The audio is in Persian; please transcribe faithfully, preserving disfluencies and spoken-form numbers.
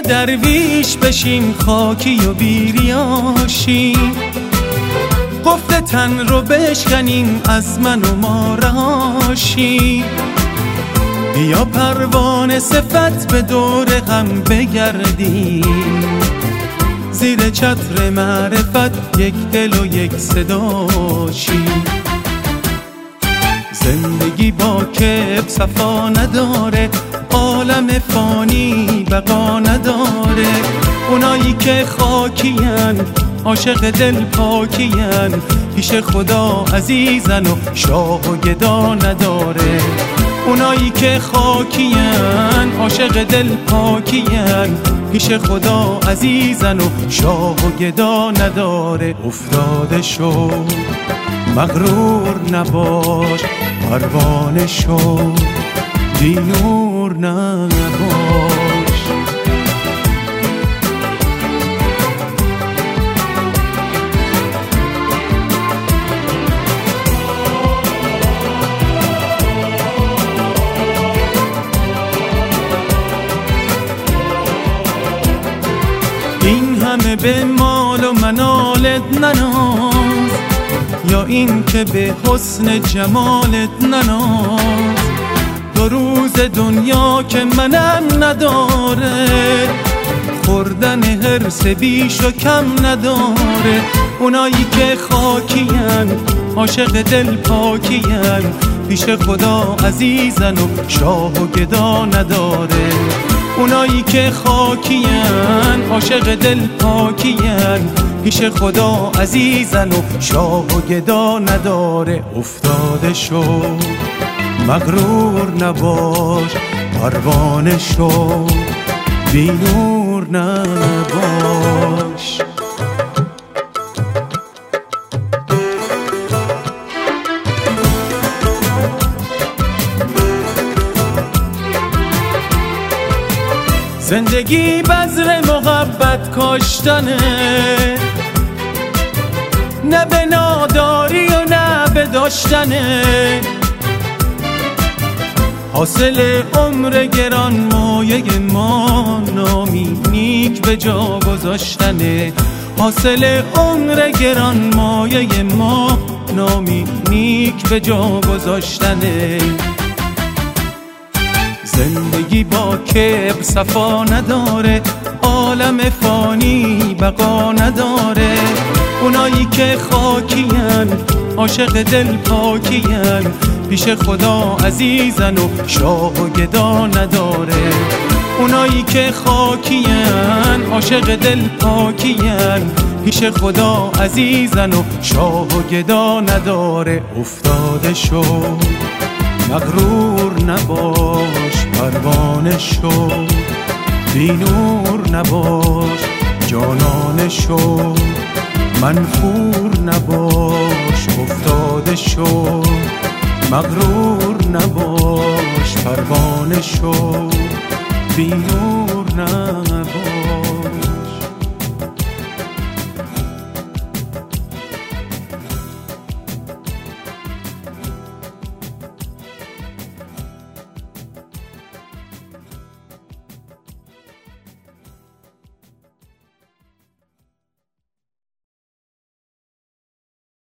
درویش بشیم خاکی و بیریاشیم، قفل تن رو بشکنیم از من و ما رهاشیم. بیا پروانه صفت به دور غم بگردیم، زیر چتر معرفت یک دل و یک صداشیم. زندگی با کب صفا نداره، عالم فانی بقا نداره. اونایی که خاکین عاشق دل پاکین، پیش خدا عزیزن و شاه و گدا نداره. اونایی که خاکین عاشق دل پاکین، پیش خدا عزیزن و شاه و گدا نداره. افتاده شو مغرور نباش، پروانه شو بی نور نباش. این همه به مال و منالت نناز، یا این که به حسن جمالت نناز. دو روز دنیا که منم نداره، خوردن حرص بیش و کم نداره. اونایی که خاکین عاشق دل پاکین، پیش خدا عزیزن و شاه و گدا نداره. اونایی که خاکین عاشق دل پاکین، پیش خدا عزیزن و شاه و گدا نداره. افتاده شو مغرور نباش، پروانه شو بی نور نباش. زندگی بذر محبت کاشتنه، نه به ناداری و نه به داشتنه. حاصل عمر گران مایه ما، نامی نیک به جا گذاشتنه. حاصل عمر گران مایه ما، نامی نیک به جا گذاشتنه. زندگی با کبر صفا نداره، عالم فانی بقا نداره. اونایی که خاکین عاشق دل پاکین، پیش خدا عزیزن و شاه و گدا نداره. اونایی که خاکین عاشق دل پاکین، پیش خدا عزیزن و شاه و گدا نداره. افتاده شو مغرور نباش، پروانه شو بی نور نباش. جانانه شو منفور نباش، افتاده شو مغرور نباش. پروانه شو بی نور نباش.